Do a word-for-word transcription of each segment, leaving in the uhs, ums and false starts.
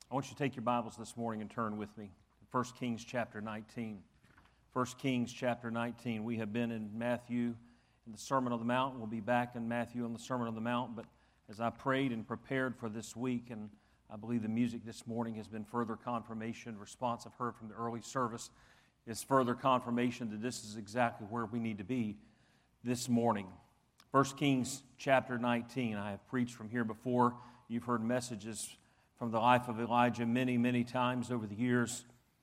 I want you to take your Bibles this morning and turn with me to First Kings chapter nineteen. First Kings chapter nineteen. We have been in Matthew in the Sermon on the Mount. We'll be back in Matthew on the Sermon on the Mount. But as I prayed and prepared for this week, and I believe the music this morning has been further confirmation, the response I've heard from the early service is further confirmation that this is exactly where we need to be this morning. First Kings chapter nineteen. I have preached from here before. You've heard messages from the life of Elijah many, many times over the years.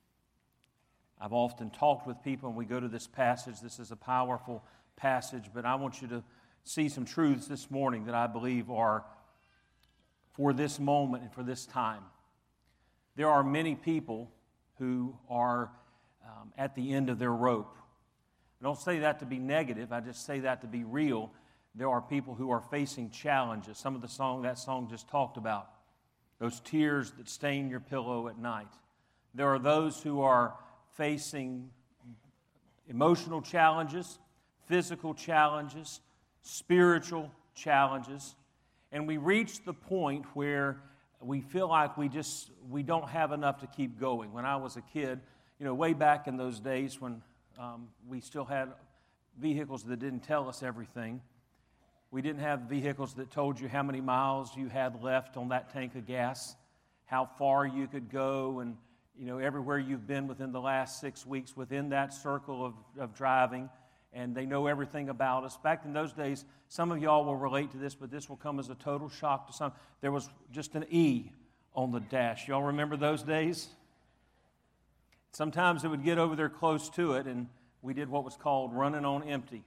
I've often talked with people, and we go to this passage. This is a powerful passage, but I want you to see some truths this morning that I believe are for this moment and for this time. There are many people who are um, at the end of their rope. I don't say that to be negative. I just say that to be real. There are people who are facing challenges. Some of the song that song just talked about. Those tears that stain your pillow at night. There are those who are facing emotional challenges, physical challenges, spiritual challenges, and we reach the point where we feel like we just we don't have enough to keep going. When I was a kid, you know, way back in those days when um, we still had vehicles that didn't tell us everything. We didn't have vehicles that told you how many miles you had left on that tank of gas, how far you could go, and you know everywhere you've been within the last six weeks within that circle of, of driving, and they know everything about us. Back in those days, some of y'all will relate to this, but this will come as a total shock to some. There was just an E on the dash. Y'all remember those days? Sometimes it would get over there close to it, and we did what was called running on empty.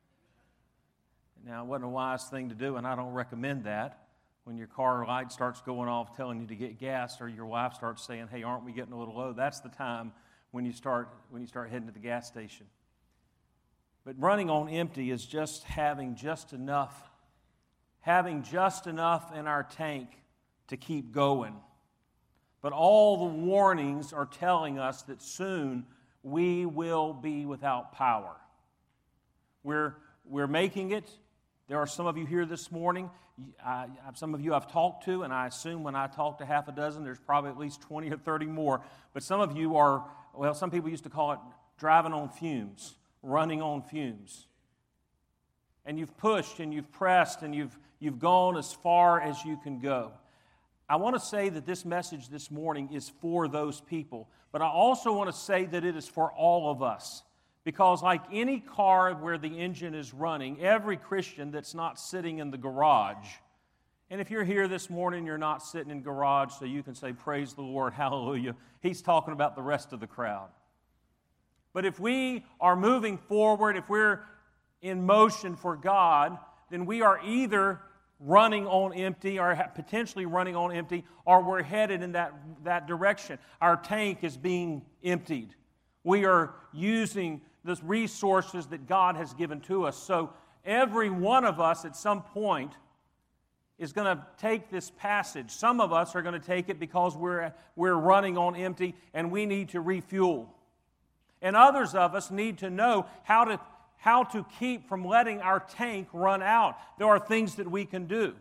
Now, it wasn't a wise thing to do, and I don't recommend that. When your car light starts going off telling you to get gas, or your wife starts saying, hey, aren't we getting a little low? That's the time when you start when you start heading to the gas station. But running on empty is just having just enough, having just enough in our tank to keep going. But all the warnings are telling us that soon we will be without power. We're, we're making it. There are some of you here this morning, I, some of you I've talked to, and I assume when I talk to half a dozen, there's probably at least twenty or thirty more. But some of you are, well, some people used to call it driving on fumes, running on fumes. And you've pushed and you've pressed and you've, you've gone as far as you can go. I want to say that this message this morning is for those people, but I also want to say that it is for all of us. Because like any car where the engine is running, every Christian that's not sitting in the garage, and if you're here this morning, you're not sitting in the garage, so you can say, praise the Lord, hallelujah. He's talking about the rest of the crowd. But if we are moving forward, if we're in motion for God, then we are either running on empty or potentially running on empty, or we're headed in that, that direction. Our tank is being emptied. We are using the resources that God has given to us. So every one of us at some point is going to take this passage. Some of us are going to take it because we're, we're running on empty and we need to refuel. And others of us need to know how to, how to keep from letting our tank run out. There are things that we can do.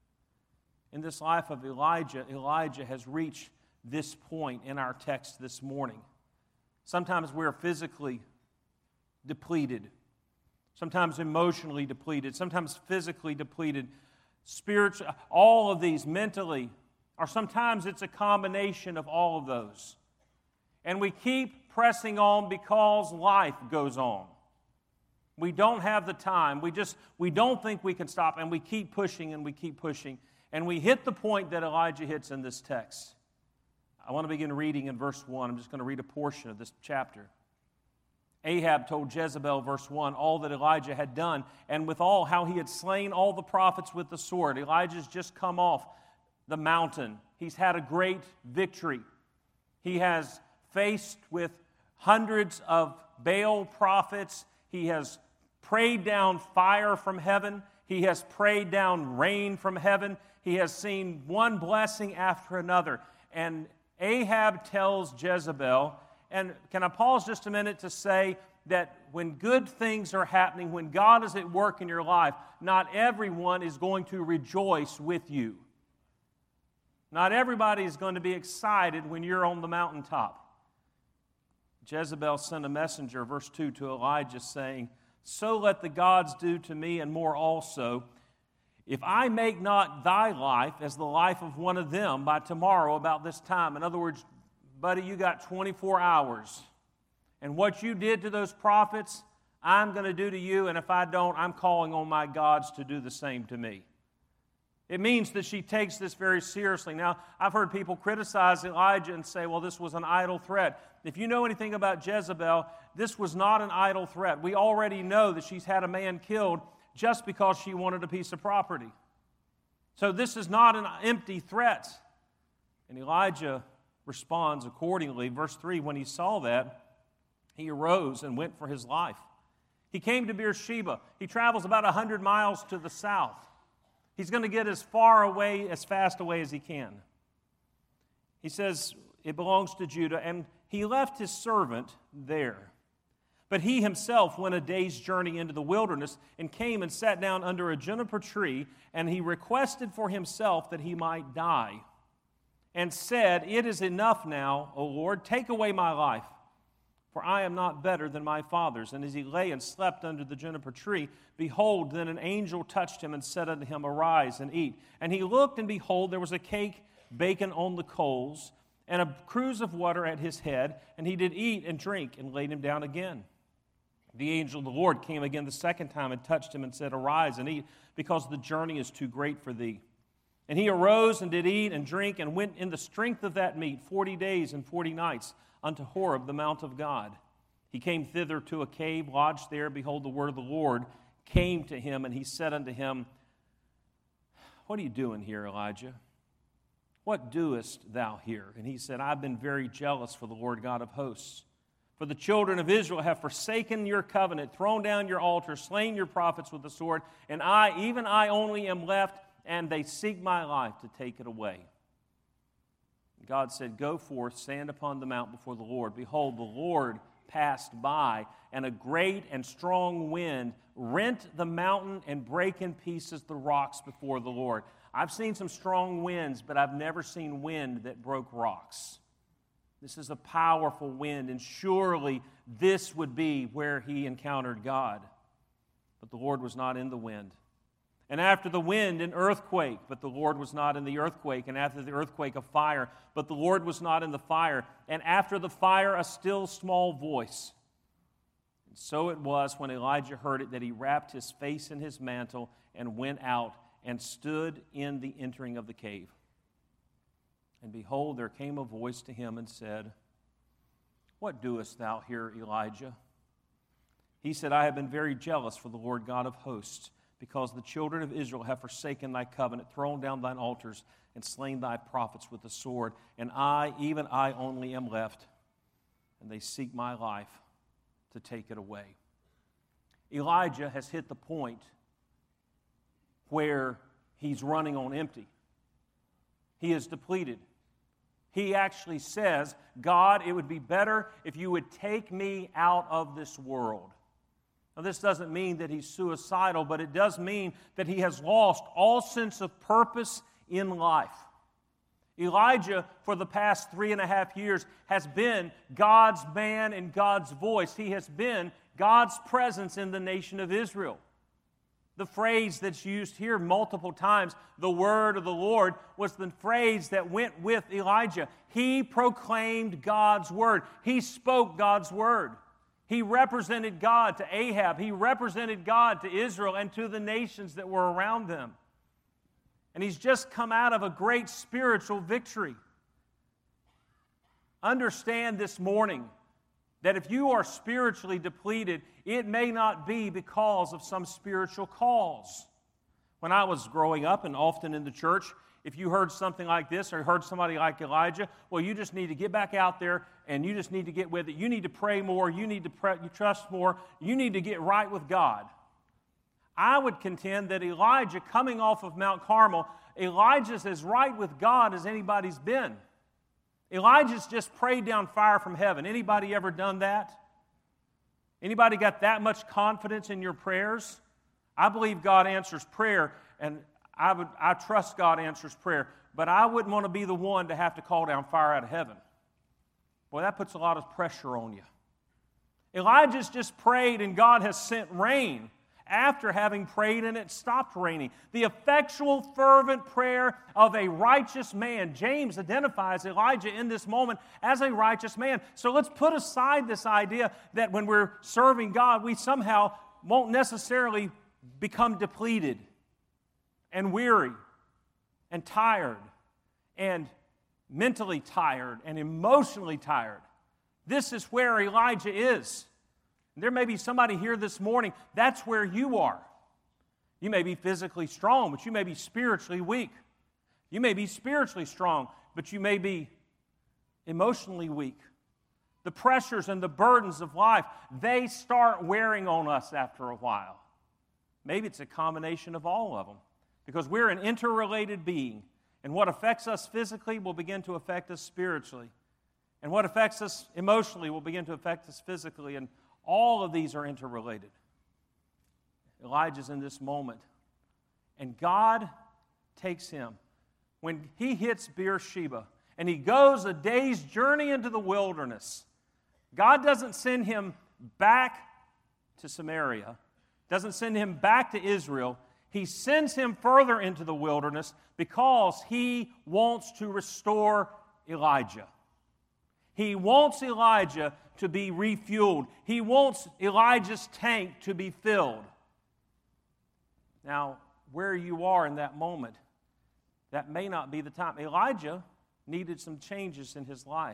In this life of Elijah, Elijah has reached this point in our text this morning. Sometimes we're physically depleted. Sometimes emotionally depleted. Sometimes physically depleted. Spiritual, all of these mentally, or sometimes it's a combination of all of those. And we keep pressing on because life goes on. We don't have the time. We just, we don't think we can stop, and we keep pushing and we keep pushing. And we hit the point that Elijah hits in this text. I want to begin reading in verse one. I'm just going to read a portion of this chapter. Ahab told Jezebel, verse one, all that Elijah had done, and withal how he had slain all the prophets with the sword. Elijah's just come off the mountain. He's had a great victory. He has faced with hundreds of Baal prophets. He has prayed down fire from heaven. He has prayed down rain from heaven. He has seen one blessing after another. And Ahab tells Jezebel, and can I pause just a minute to say that when good things are happening, when God is at work in your life, not everyone is going to rejoice with you. Not everybody is going to be excited when you're on the mountaintop. Jezebel sent a messenger, verse two, to Elijah saying, "So let the gods do to me and more also, if I make not thy life as the life of one of them by tomorrow about this time." In other words, buddy, you got twenty-four hours. And what you did to those prophets, I'm going to do to you, and if I don't, I'm calling on my gods to do the same to me. It means that she takes this very seriously. Now, I've heard people criticize Elijah and say, well, this was an idle threat. If you know anything about Jezebel, this was not an idle threat. We already know that she's had a man killed just because she wanted a piece of property. So this is not an empty threat. And Elijah responds accordingly. Verse three, when he saw that, he arose and went for his life. He came to Beersheba. He travels about one hundred miles to the south. He's going to get as far away, as fast away as he can. He says it belongs to Judah, and he left his servant there. But he himself went a day's journey into the wilderness and came and sat down under a juniper tree, and he requested for himself that he might die, and said, "It is enough now, O Lord, take away my life, for I am not better than my fathers." And as he lay and slept under the juniper tree, behold, then an angel touched him and said unto him, "Arise and eat." And he looked, and behold, there was a cake baken on the coals, and a cruse of water at his head. And he did eat and drink, and laid him down again. The angel of the Lord came again the second time and touched him and said, "Arise and eat, because the journey is too great for thee." And he arose and did eat and drink, and went in the strength of that meat forty days and forty nights unto Horeb, the mount of God. He came thither to a cave, lodged there. Behold, the word of the Lord came to him, and he said unto him, "What are you doing here, Elijah? What doest thou here?" And he said, "I've been very jealous for the Lord God of hosts. For the children of Israel have forsaken your covenant, thrown down your altar, slain your prophets with the sword, and I, even I only, am left, and they seek my life to take it away." God said, "Go forth, stand upon the mount before the Lord." Behold, the Lord passed by, and a great and strong wind rent the mountain and brake in pieces the rocks before the Lord. I've seen some strong winds, but I've never seen wind that broke rocks. This is a powerful wind, and surely this would be where he encountered God. But the Lord was not in the wind. And after the wind, an earthquake, but the Lord was not in the earthquake. And after the earthquake, a fire, but the Lord was not in the fire. And after the fire, a still small voice. And so it was when Elijah heard it that he wrapped his face in his mantle and went out and stood in the entering of the cave. And behold, there came a voice to him and said, "What doest thou here, Elijah?" He said, "I have been very jealous for the Lord God of hosts, because the children of Israel have forsaken thy covenant, thrown down thine altars, and slain thy prophets with the sword. And I, even I only, am left, and they seek my life to take it away." Elijah has hit the point where he's running on empty. He is depleted. He actually says, "God, it would be better if you would take me out of this world." Now, this doesn't mean that he's suicidal, but it does mean that he has lost all sense of purpose in life. Elijah, for the past three and a half years, has been God's man and God's voice. He has been God's presence in the nation of Israel. The phrase that's used here multiple times, "the word of the Lord," was the phrase that went with Elijah. He proclaimed God's word. He spoke God's word. He represented God to Ahab. He represented God to Israel and to the nations that were around them. And he's just come out of a great spiritual victory. Understand this morning that if you are spiritually depleted, it may not be because of some spiritual cause. When I was growing up and often in the church, if you heard something like this or heard somebody like Elijah, well, you just need to get back out there and you just need to get with it. You need to pray more. You need to pray, you trust more. You need to get right with God. I would contend that Elijah, coming off of Mount Carmel, Elijah's as right with God as anybody's been. Elijah's just prayed down fire from heaven. Anybody ever done that? Anybody got that much confidence in your prayers? I believe God answers prayer, and I would, I trust God answers prayer, but I wouldn't want to be the one to have to call down fire out of heaven. Boy, that puts a lot of pressure on you. Elijah's just prayed and God has sent rain after having prayed and it stopped raining. The effectual, fervent prayer of a righteous man. James identifies Elijah in this moment as a righteous man. So let's put aside this idea that when we're serving God, we somehow won't necessarily become depleted and weary and tired and mentally tired and emotionally tired. This is where Elijah is. There may be somebody here this morning, that's where you are. You may be physically strong, but you may be spiritually weak. You may be spiritually strong, but you may be emotionally weak. The pressures and the burdens of life, they start wearing on us after a while. Maybe it's a combination of all of them, because we're an interrelated being, and what affects us physically will begin to affect us spiritually, and what affects us emotionally will begin to affect us physically, and all of these are interrelated. Elijah's in this moment, and God takes him. When he hits Beersheba, and he goes a day's journey into the wilderness, God doesn't send him back to Samaria, doesn't send him back to Israel. He sends him further into the wilderness because he wants to restore Elijah. He wants Elijah to be refueled. He wants Elijah's tank to be filled. Now, where you are in that moment, that may not be the time. Elijah needed some changes in his life.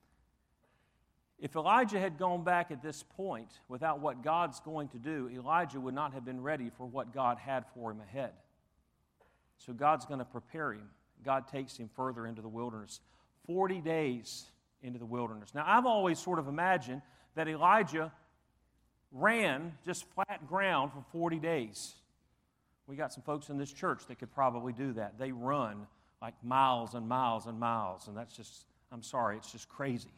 If Elijah had gone back at this point without what God's going to do, Elijah would not have been ready for what God had for him ahead. So God's going to prepare him. God takes him further into the wilderness. Forty days into the wilderness. Now, I've always sort of imagined that Elijah ran just flat ground for forty days. We got some folks in this church that could probably do that. They run like miles and miles and miles, and that's just, I'm sorry, it's just crazy.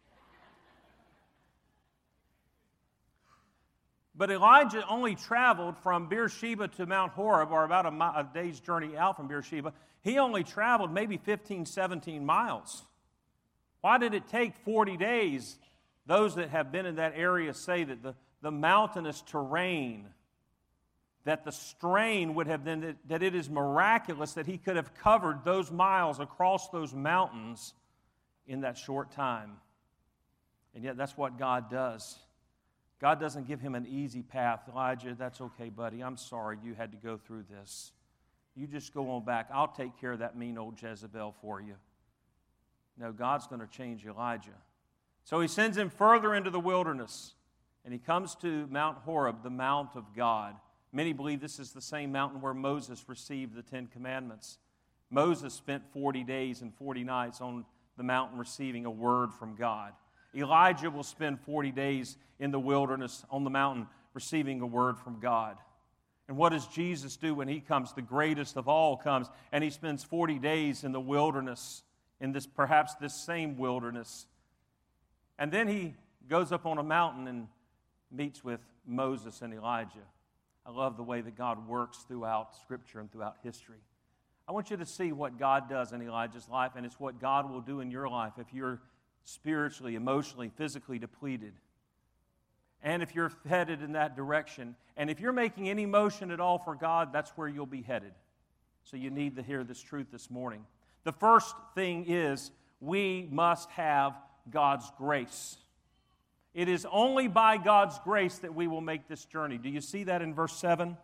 But Elijah only traveled from Beersheba to Mount Horeb, or about a, mi- a day's journey out from Beersheba. He only traveled maybe fifteen, seventeen miles. Why did it take forty days? Those that have been in that area say that the, the mountainous terrain, that the strain would have been, that, that it is miraculous that he could have covered those miles across those mountains in that short time. And yet that's what God does. God doesn't give him an easy path. Elijah, that's okay, buddy. I'm sorry you had to go through this. You just go on back. I'll take care of that mean old Jezebel for you. No, God's going to change Elijah. So he sends him further into the wilderness, and he comes to Mount Horeb, the Mount of God. Many believe this is the same mountain where Moses received the Ten Commandments. Moses spent forty days and forty nights on the mountain receiving a word from God. Elijah will spend forty days in the wilderness on the mountain receiving a word from God. And what does Jesus do when he comes? The greatest of all comes, and he spends forty days in the wilderness, in this perhaps this same wilderness. And then he goes up on a mountain and meets with Moses and Elijah. I love the way that God works throughout Scripture and throughout history. I want you to see what God does in Elijah's life, and it's what God will do in your life if you're spiritually, emotionally, physically depleted. And if you're headed in that direction, and if you're making any motion at all for God, that's where you'll be headed. So you need to hear this truth this morning. The first thing is we must have God's grace. It is only by God's grace that we will make this journey. Do you see that in verse seven?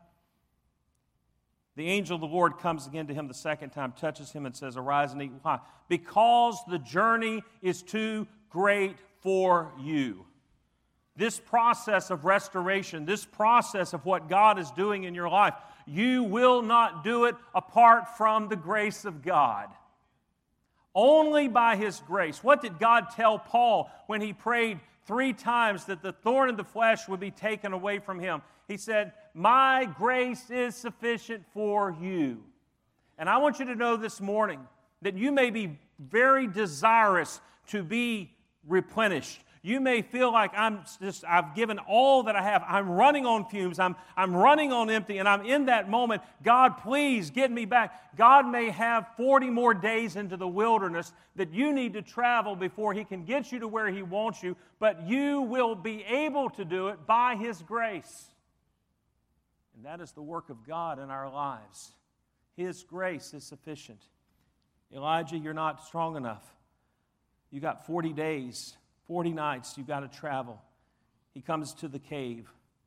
The angel of the Lord comes again to him the second time, touches him and says, "Arise and eat." Why? Because the journey is too great for you. This process of restoration, this process of what God is doing in your life, you will not do it apart from the grace of God. Only by His grace. What did God tell Paul when he prayed three times that the thorn in the flesh would be taken away from him? He said, "My grace is sufficient for you." And I want you to know this morning that you may be very desirous to be replenished. You may feel like I'm just, I've given all that I have. I'm running on fumes. I'm, I'm running on empty, and I'm in that moment. God, please get me back. God may have forty more days into the wilderness that you need to travel before He can get you to where He wants you, but you will be able to do it by His grace. And that is the work of God in our lives. His grace is sufficient. Elijah, you're not strong enough. You got forty days, forty nights, you've got to travel. He comes to the cave.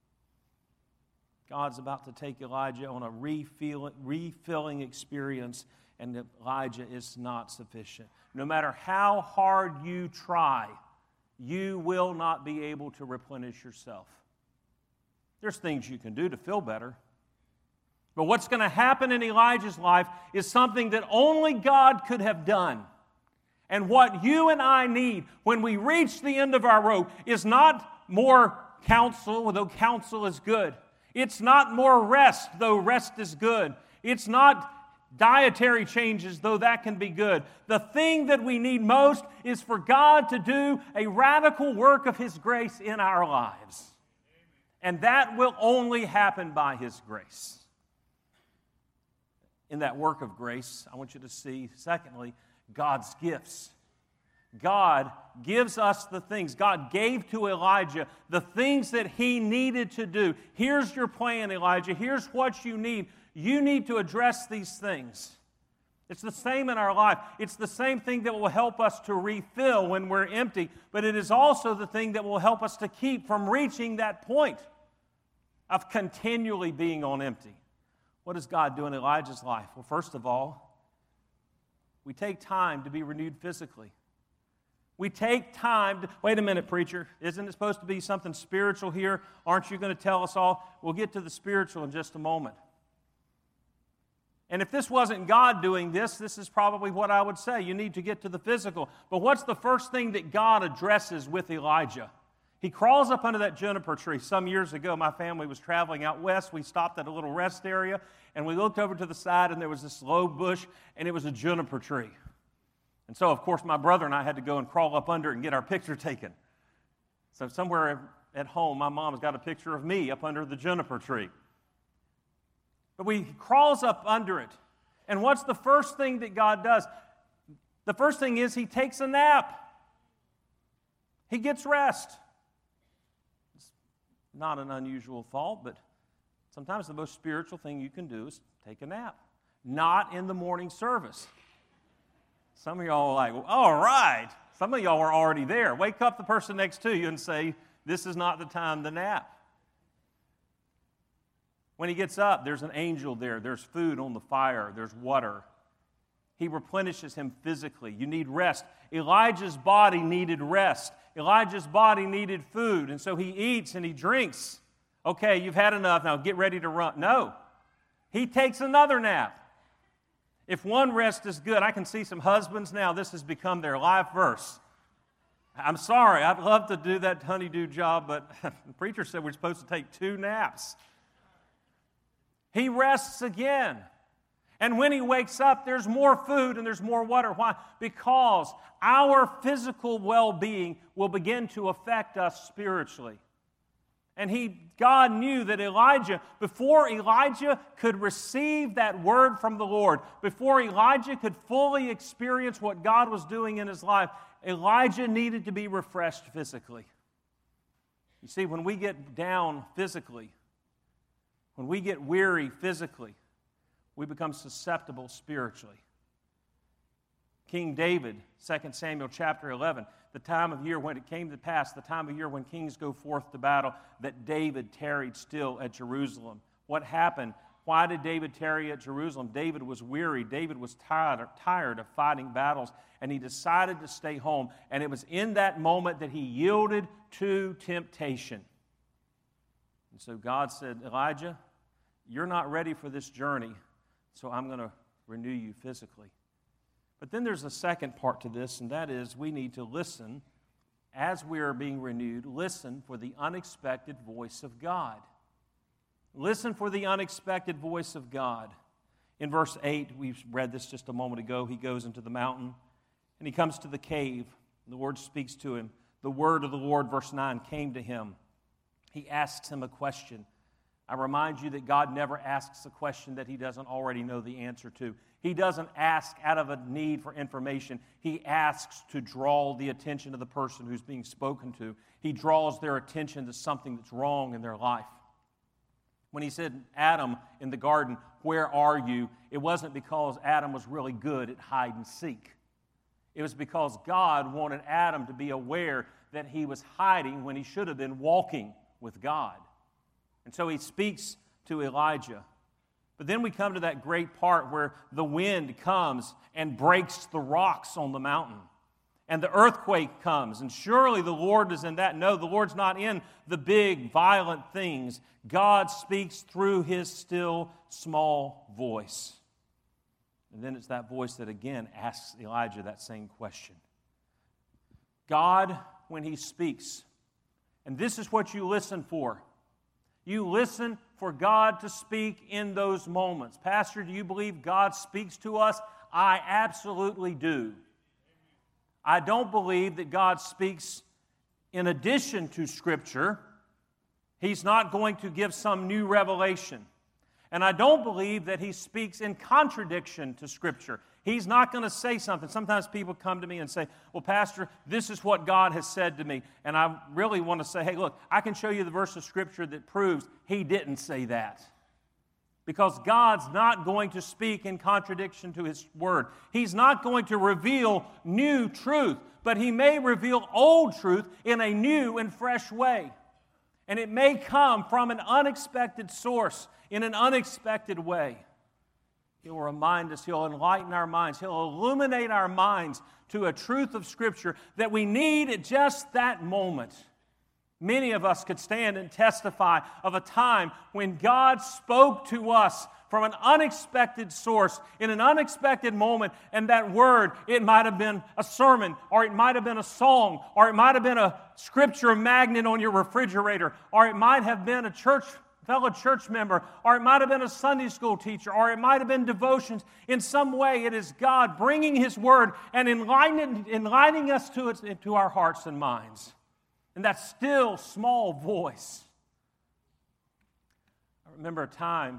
God's about to take Elijah on a refill, refilling experience, and Elijah is not sufficient. No matter how hard you try, you will not be able to replenish yourself. There's things you can do to feel better. But what's going to happen in Elijah's life is something that only God could have done. And what you and I need when we reach the end of our rope is not more counsel, though counsel is good. It's not more rest, though rest is good. It's not dietary changes, though that can be good. The thing that we need most is for God to do a radical work of His grace in our lives. And that will only happen by His grace. In that work of grace, I want you to see, secondly, God's gifts. God gives us the things. God gave to Elijah the things that he needed to do. Here's your plan, Elijah. Here's what you need. You need to address these things. It's the same in our life. It's the same thing that will help us to refill when we're empty, but it is also the thing that will help us to keep from reaching that point of continually being on empty. What does God do in Elijah's life? Well, first of all, we take time to be renewed physically. We take time to, wait a minute, preacher, isn't it supposed to be something spiritual here? Aren't you going to tell us all? We'll get to the spiritual in just a moment. And if this wasn't God doing this, this is probably what I would say. You need to get to the physical. But what's the first thing that God addresses with Elijah? He crawls up under that juniper tree. Some years ago, my family was traveling out west. We stopped at a little rest area, and we looked over to the side, and there was this low bush, and it was a juniper tree. And so, of course, my brother and I had to go and crawl up under it and get our picture taken. So somewhere at home, my mom's got a picture of me up under the juniper tree. But he crawls up under it. And what's the first thing that God does? The first thing is he takes a nap. He gets rest. It's not an unusual thought, but sometimes the most spiritual thing you can do is take a nap. Not in the morning service. Some of y'all are like, well, all right. Some of y'all are already there. Wake up the person next to you and say, this is not the time to nap. When he gets up, there's an angel there. There's food on the fire. There's water. He replenishes him physically. You need rest. Elijah's body needed rest. Elijah's body needed food. And so he eats and he drinks. Okay, you've had enough. Now get ready to run. No. He takes another nap. If one rest is good, I can see some husbands now, this has become their life verse. I'm sorry, I'd love to do that honeydew job, but the preacher said we're supposed to take two naps. He rests again. And when he wakes up, there's more food and there's more water. Why? Because our physical well-being will begin to affect us spiritually. And he, God knew that Elijah, before Elijah could receive that word from the Lord, before Elijah could fully experience what God was doing in his life, Elijah needed to be refreshed physically. You see, when we get down physically, when we get weary physically, we become susceptible spiritually. King David, Second Samuel chapter eleven, the time of year when it came to pass, the time of year when kings go forth to battle, that David tarried still at Jerusalem. What happened? Why did David tarry at Jerusalem? David was weary. David was tired, tired of fighting battles, and he decided to stay home. And it was in that moment that he yielded to temptation. And so God said, Elijah, you're not ready for this journey, so I'm going to renew you physically. But then there's a second part to this, and that is we need to listen as we are being renewed. Listen for the unexpected voice of God. Listen for the unexpected voice of God. In verse eight, we read this just a moment ago, he goes into the mountain, and he comes to the cave. The Lord speaks to him. the word of the Lord, verse nine, came to him. He asks him a question. I remind you that God never asks a question that he doesn't already know the answer to. He doesn't ask out of a need for information. He asks to draw the attention of the person who's being spoken to. He draws their attention to something that's wrong in their life. When he said, Adam in the garden, where are you? It wasn't because Adam was really good at hide and seek. It was because God wanted Adam to be aware that he was hiding when he should have been walking with God. And so he speaks to Elijah. But then we come to that great part where the wind comes and breaks the rocks on the mountain. And the earthquake comes. And surely the Lord is in that. No, the Lord's not in the big, violent things. God speaks through his still, small voice. And then it's that voice that again asks Elijah that same question. God, when he speaks, and this is what you listen for. You listen for God to speak in those moments. Pastor, do you believe God speaks to us? I absolutely do. I don't believe that God speaks in addition to Scripture. He's not going to give some new revelation. And I don't believe that he speaks in contradiction to Scripture. He's not going to say something. Sometimes people come to me and say, well, Pastor, this is what God has said to me. And I really want to say, hey, look, I can show you the verse of Scripture that proves he didn't say that. Because God's not going to speak in contradiction to his word. He's not going to reveal new truth, but he may reveal old truth in a new and fresh way. And it may come from an unexpected source in an unexpected way. He'll remind us, he'll enlighten our minds, he'll illuminate our minds to a truth of Scripture that we need at just that moment. Many of us could stand and testify of a time when God spoke to us from an unexpected source in an unexpected moment, and that word, it might have been a sermon, or it might have been a song, or it might have been a scripture magnet on your refrigerator, or it might have been a church fellow church member, or it might have been a Sunday school teacher, or it might have been devotions. In some way, it is God bringing his word and enlightening, enlightening us to, it, to our hearts and minds. And that still small voice. I remember a time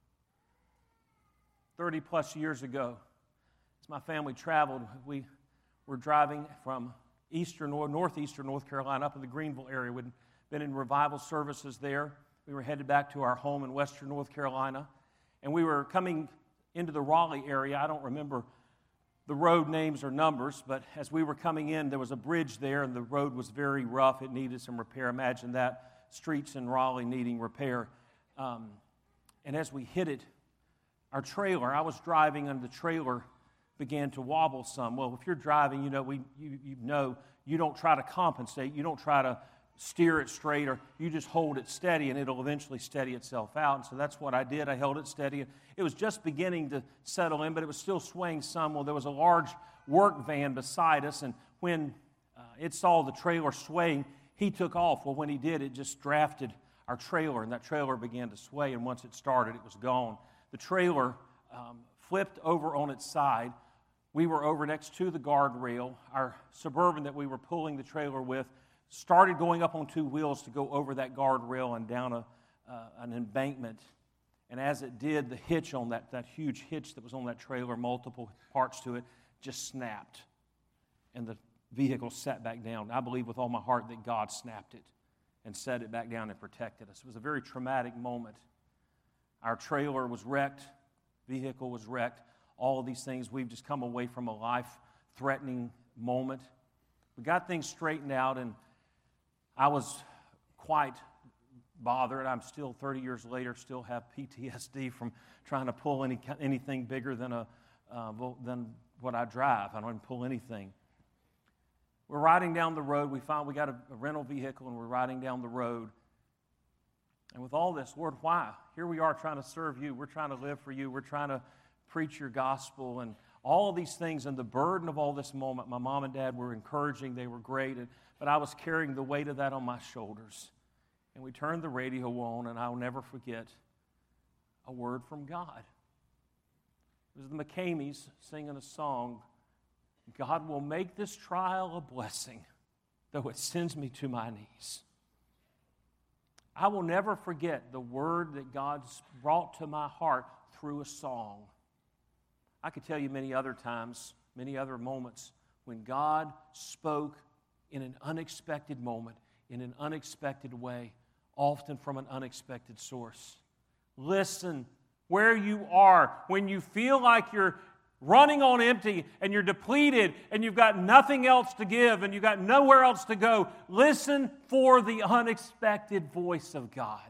thirty plus years ago, as my family traveled, we were driving from eastern or northeastern North Carolina up in the Greenville area. We'd been in revival services there. We were headed back to our home in western North Carolina, and we were coming into the Raleigh area. I don't remember the road names or numbers, but as we were coming in, there was a bridge there, and the road was very rough. It needed some repair. Imagine that, streets in Raleigh needing repair. Um, and as we hit it, our trailer, I was driving, and the trailer began to wobble some. Well, if you're driving, you know, we, you, you know you don't try to compensate. You don't try to steer it straight, or you just hold it steady and it'll eventually steady itself out. And so that's what I did. I held it steady. It was just beginning to settle in, but it was still swaying some. Well, there was a large work van beside us, and when uh, it saw the trailer swaying, he took off. Well, when he did, it just drafted our trailer, and that trailer began to sway, and once it started, it was gone. The trailer um, flipped over on its side. We were over next to the guardrail. Our Suburban that we were pulling the trailer with started going up on two wheels to go over that guardrail and down a, uh, an embankment. And as it did, the hitch on that, that huge hitch that was on that trailer, multiple parts to it, just snapped. And the vehicle sat back down. I believe with all my heart that God snapped it and set it back down and protected us. It was a very traumatic moment. Our trailer was wrecked. Vehicle was wrecked. All of these things, we've just come away from a life-threatening moment. We got things straightened out, and I was quite bothered. I'm still, thirty years later, still have P T S D from trying to pull any anything bigger than a uh, than what I drive. I don't even pull anything. We're riding down the road. We found we got a, a rental vehicle, and we're riding down the road. And with all this, Lord, why? Here we are trying to serve you. We're trying to live for you. We're trying to preach your gospel and all of these things. And the burden of all this moment, my mom and dad were encouraging. They were great. And, but I was carrying the weight of that on my shoulders. And we turned the radio on, and I'll never forget a word from God. It was the McCameys singing a song, God will make this trial a blessing. though it sends me to my knees. I will never forget the word that God brought to my heart through a song. I could tell you many other times, many other moments, when God spoke in an unexpected moment, in an unexpected way, often from an unexpected source. Listen, where you are, when you feel like you're running on empty and you're depleted and you've got nothing else to give and you've got nowhere else to go, listen for the unexpected voice of God.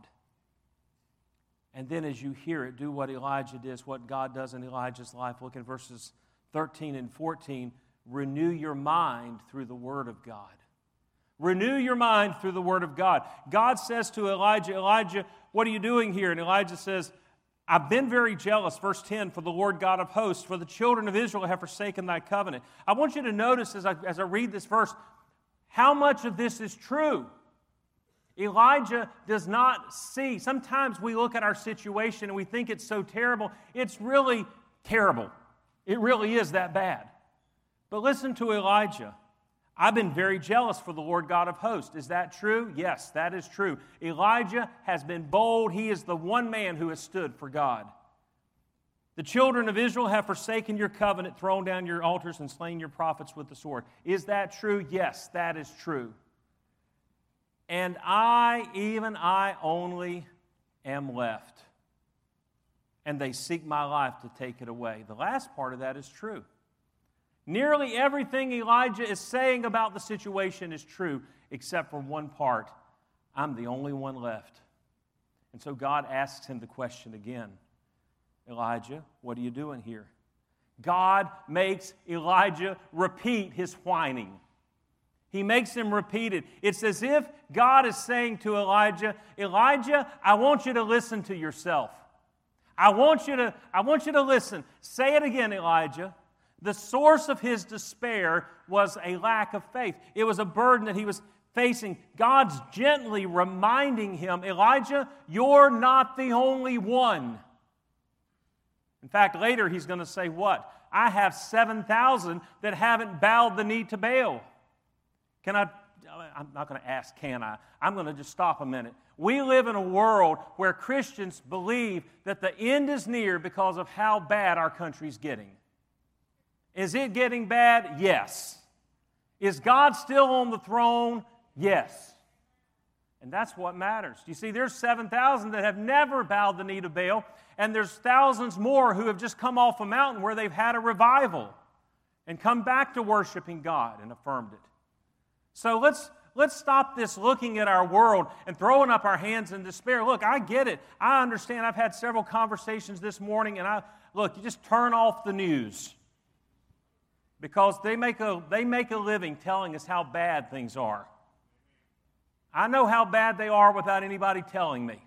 And then as you hear it, do what Elijah did, what God does in Elijah's life. Look in verses thirteen and fourteen. Renew your mind through the Word of God. Renew your mind through the Word of God. God says to Elijah, Elijah, what are you doing here? And Elijah says, I've been very jealous, verse ten, for the Lord God of hosts, for the children of Israel have forsaken thy covenant. I want you to notice as I, as I read this verse, how much of this is true. Elijah does not see. Sometimes we look at our situation and we think it's so terrible. It's really terrible. It really is that bad. But listen to Elijah. I've been very jealous for the Lord God of hosts. Is that true? Yes, that is true. Elijah has been bold. He is the one man who has stood for God. The children of Israel have forsaken your covenant, thrown down your altars, and slain your prophets with the sword. Is that true? Yes, that is true. And I, even I only, am left. And they seek my life to take it away. The last part of that is true. Nearly everything Elijah is saying about the situation is true, except for one part. I'm the only one left. And so God asks him the question again. Elijah, what are you doing here? God makes Elijah repeat his whining. He makes him repeat it. It's as if God is saying to Elijah, Elijah, I want you to listen to yourself. I want you to, I want you to listen. Say it again, Elijah. The source of his despair was a lack of faith. It was a burden that he was facing. God's gently reminding him, Elijah, you're not the only one. In fact, later he's going to say what? I have seven thousand that haven't bowed the knee to Baal. Can I? I'm not going to ask, can I? I'm going to just stop a minute. We live in a world where Christians believe that the end is near because of how bad our country's getting. Is it getting bad? Yes. Is God still on the throne? Yes. And that's what matters. You see, there's seven thousand that have never bowed the knee to Baal, and there's thousands more who have just come off a mountain where they've had a revival and come back to worshiping God and affirmed it. So let's, let's stop this looking at our world and throwing up our hands in despair. Look, I get it. I understand. I've had several conversations this morning, and I look, you just turn off the news. Because they make a, they make a living telling us how bad things are. I know how bad they are without anybody telling me.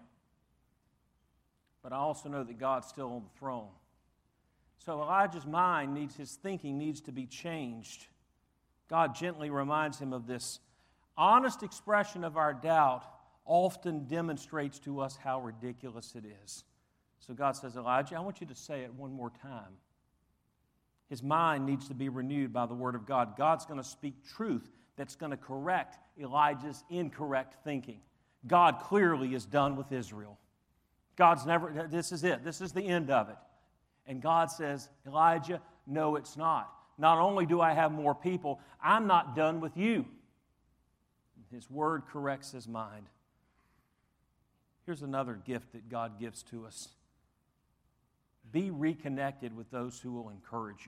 But I also know that God's still on the throne. So Elijah's mind needs, his thinking needs to be changed. God gently reminds him of this. Honest expression of our doubt often demonstrates to us how ridiculous it is. So God says, Elijah, I want you to say it one more time. His mind needs to be renewed by the Word of God. God's going to speak truth that's going to correct Elijah's incorrect thinking. God clearly is done with Israel. God's never, this is it. This is the end of it. And God says, Elijah, no, it's not. Not only do I have more people, I'm not done with you. His Word corrects his mind. Here's another gift that God gives to us. Be reconnected with those who will encourage you.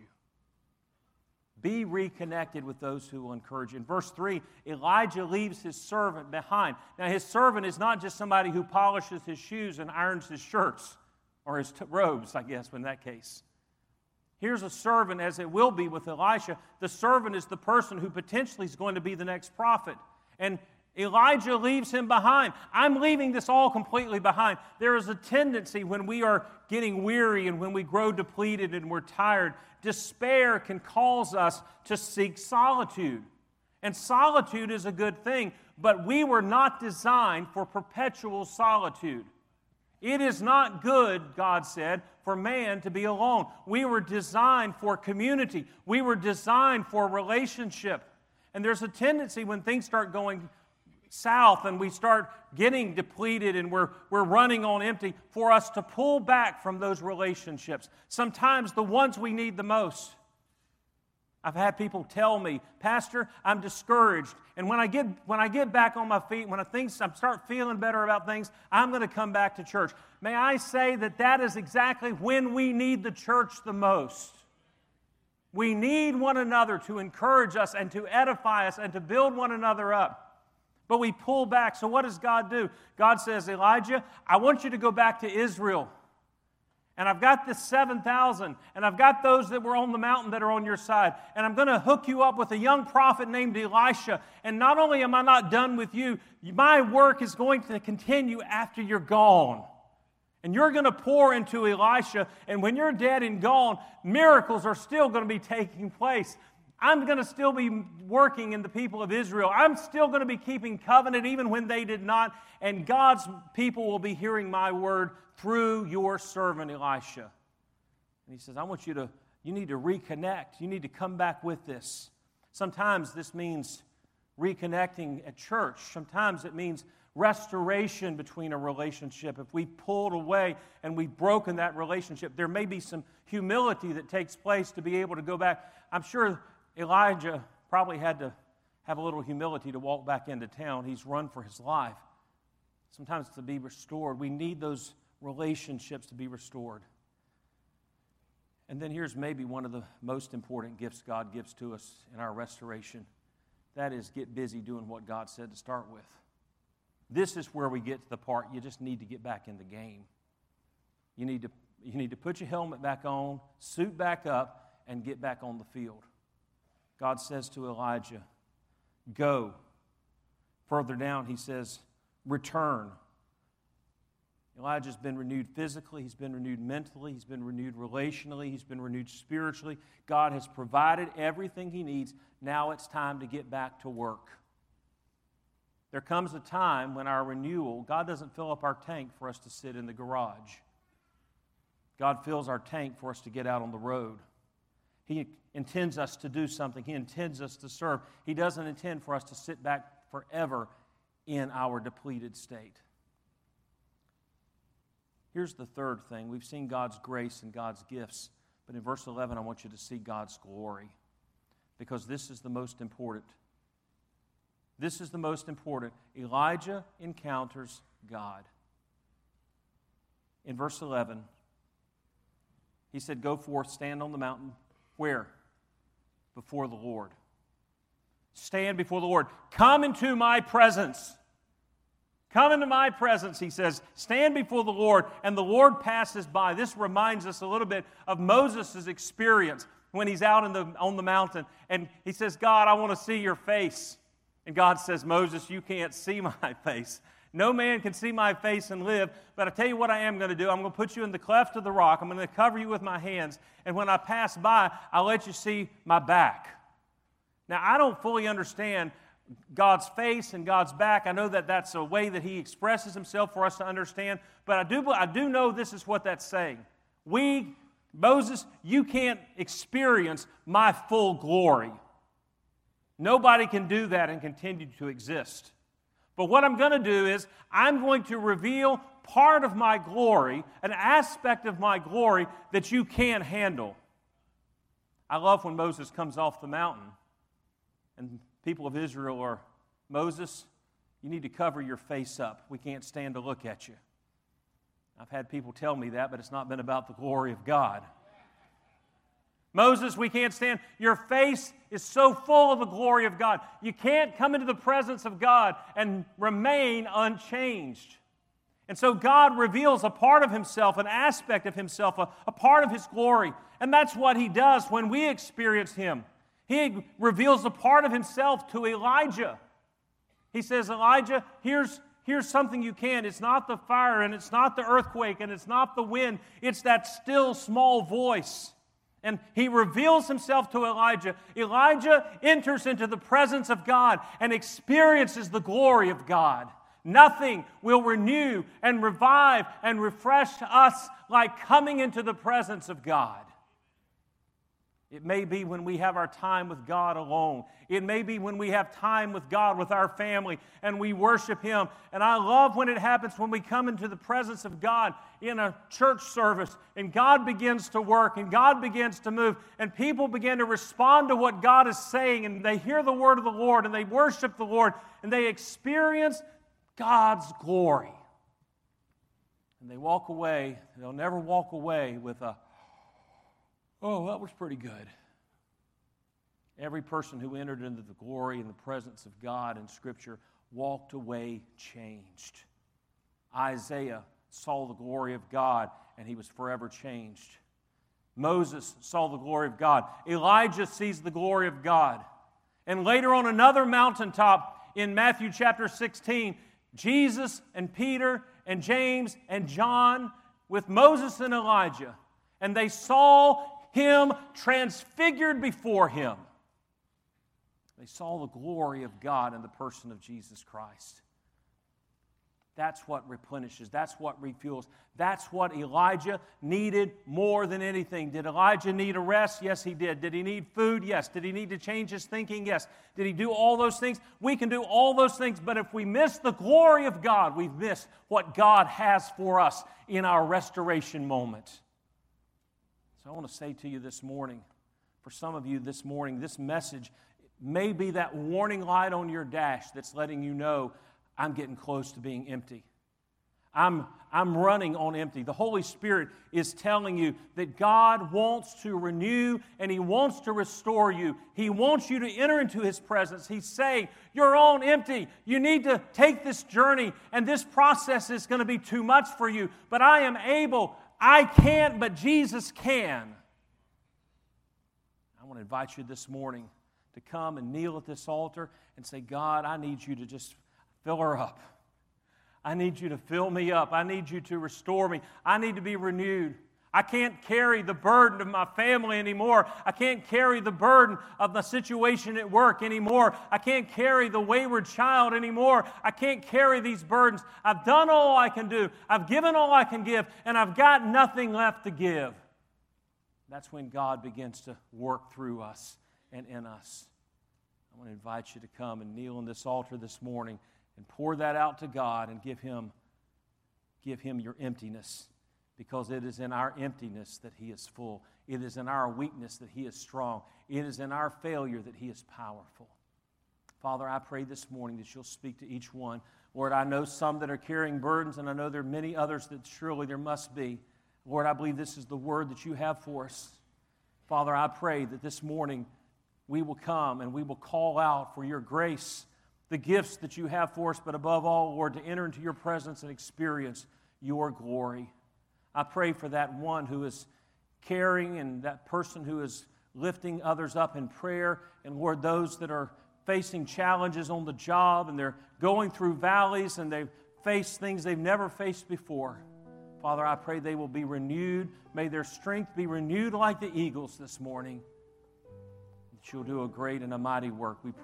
Be reconnected with those who will encourage you. In verse three, Elijah leaves his servant behind. Now, his servant is not just somebody who polishes his shoes and irons his shirts, or his t- robes, I guess, in that case. Here's a servant, as it will be with Elisha. The servant is the person who potentially is going to be the next prophet. And Elijah leaves him behind. I'm leaving this all completely behind. There is a tendency when we are getting weary and when we grow depleted and we're tired, despair can cause us to seek solitude. And solitude is a good thing, but we were not designed for perpetual solitude. It is not good, God said, for man to be alone. We were designed for community. We were designed for relationship. And there's a tendency when things start going south and we start getting depleted and we're, we're running on empty for us to pull back from those relationships. Sometimes the ones we need the most. I've had people tell me, Pastor, I'm discouraged. And when I get when I get back on my feet, when I think I start feeling better about things, I'm going to come back to church. May I say that that is exactly when we need the church the most. We need one another to encourage us and to edify us and to build one another up. But we pull back. So what does God do? God says, Elijah, I want you to go back to Israel. And I've got this seven thousand, and I've got those that were on the mountain that are on your side. And I'm going to hook you up with a young prophet named Elisha. And not only am I not done with you, my work is going to continue after you're gone. And you're going to pour into Elisha, and when you're dead and gone, miracles are still going to be taking place. I'm going to still be working in the people of Israel. I'm still going to be keeping covenant even when they did not. And God's people will be hearing my word through your servant Elisha. And he says, I want you to, you need to reconnect. You need to come back with this. Sometimes this means reconnecting at church. Sometimes it means restoration between a relationship. If we pulled away and we've broken that relationship, there may be some humility that takes place to be able to go back. I'm sure Elijah probably had to have a little humility to walk back into town. He's run for his life. Sometimes to be restored, we need those relationships to be restored. And then here's maybe one of the most important gifts God gives to us in our restoration. That is, get busy doing what God said to start with. This is where we get to the part you just need to get back in the game. You need to, you need to put your helmet back on, suit back up, and get back on the field. God says to Elijah, go. Further down, he says, return. Elijah's been renewed physically, he's been renewed mentally, he's been renewed relationally, he's been renewed spiritually. God has provided everything he needs. Now it's time to get back to work. There comes a time when our renewal, God doesn't fill up our tank for us to sit in the garage. God fills our tank for us to get out on the road. He intends us to do something. He intends us to serve. He doesn't intend for us to sit back forever in our depleted state. Here's the third thing. We've seen God's grace and God's gifts. But in verse eleven, I want you to see God's glory. Because this is the most important. This is the most important. Elijah encounters God. In verse eleven, he said, go forth, stand on the mountain. Where? Before the Lord. Stand before the Lord. Come into my presence. Come into my presence, he says. Stand before the Lord, and the Lord passes by. This reminds us a little bit of Moses' experience when he's out in the, on the mountain. And he says, God, I want to see your face. And God says, Moses, you can't see my face. No man can see my face and live, but I tell you what I am going to do. I'm going to put you in the cleft of the rock. I'm going to cover you with my hands, and when I pass by, I'll let you see my back. Now, I don't fully understand God's face and God's back. I know that that's a way that he expresses himself for us to understand, but I do, I do know this is what that's saying. We, Moses, you can't experience my full glory. Nobody can do that and continue to exist. But what I'm going to do is I'm going to reveal part of my glory, an aspect of my glory that you can't handle. I love when Moses comes off the mountain and people of Israel are, Moses, you need to cover your face up. We can't stand to look at you. I've had people tell me that, but it's not been about the glory of God. Moses, we can't stand. Your face is so full of the glory of God. You can't come into the presence of God and remain unchanged. And so God reveals a part of himself, an aspect of himself, a, a part of his glory. And that's what he does when we experience him. He reveals a part of himself to Elijah. He says, Elijah, here's, here's something you can. It's not the fire, and it's not the earthquake, and it's not the wind. It's that still small voice. And he reveals himself to Elijah. Elijah enters into the presence of God and experiences the glory of God. Nothing will renew and revive and refresh us like coming into the presence of God. It may be when we have our time with God alone. It may be when we have time with God, with our family, and we worship Him. And I love when it happens when we come into the presence of God in a church service, and God begins to work, and God begins to move, and people begin to respond to what God is saying, and they hear the word of the Lord, and they worship the Lord, and they experience God's glory. And they walk away. They'll never walk away with a, oh, that was pretty good. Every person who entered into the glory and the presence of God in Scripture walked away changed. Isaiah saw the glory of God, and he was forever changed. Moses saw the glory of God. Elijah sees the glory of God. And later on another mountaintop in Matthew chapter sixteen, Jesus and Peter and James and John with Moses and Elijah, and they saw Him transfigured before him. They saw the glory of God in the person of Jesus Christ. That's what replenishes. That's what refuels. That's what Elijah needed more than anything. Did Elijah need a rest? Yes, he did. Did he need food? Yes. Did he need to change his thinking? Yes. Did he do all those things? We can do all those things, but if we miss the glory of God, we've missed what God has for us in our restoration moment. So I want to say to you this morning, for some of you this morning, this message may be that warning light on your dash that's letting you know, I'm getting close to being empty. I'm, I'm running on empty. The Holy Spirit is telling you that God wants to renew and He wants to restore you. He wants you to enter into His presence. He's saying, you're on empty. You need to take this journey, and this process is going to be too much for you. But I am able. I can't, but Jesus can. I want to invite you this morning to come and kneel at this altar and say, God, I need you to just fill her up. I need you to fill me up. I need you to restore me. I need to be renewed. I can't carry the burden of my family anymore. I can't carry the burden of the situation at work anymore. I can't carry the wayward child anymore. I can't carry these burdens. I've done all I can do. I've given all I can give, and I've got nothing left to give. That's when God begins to work through us and in us. I want to invite you to come and kneel on this altar this morning and pour that out to God and give Him, give Him your emptiness, because it is in our emptiness that He is full. It is in our weakness that He is strong. It is in our failure that He is powerful. Father, I pray this morning that You'll speak to each one. Lord, I know some that are carrying burdens, and I know there are many others that surely there must be. Lord, I believe this is the word that You have for us. Father, I pray that this morning we will come and we will call out for Your grace, the gifts that You have for us, but above all, Lord, to enter into Your presence and experience Your glory. I pray for that one who is caring and that person who is lifting others up in prayer, and Lord, those that are facing challenges on the job and they're going through valleys and they've faced things they've never faced before. Father, I pray they will be renewed. May their strength be renewed like the eagles this morning. That You'll do a great and a mighty work. We pray.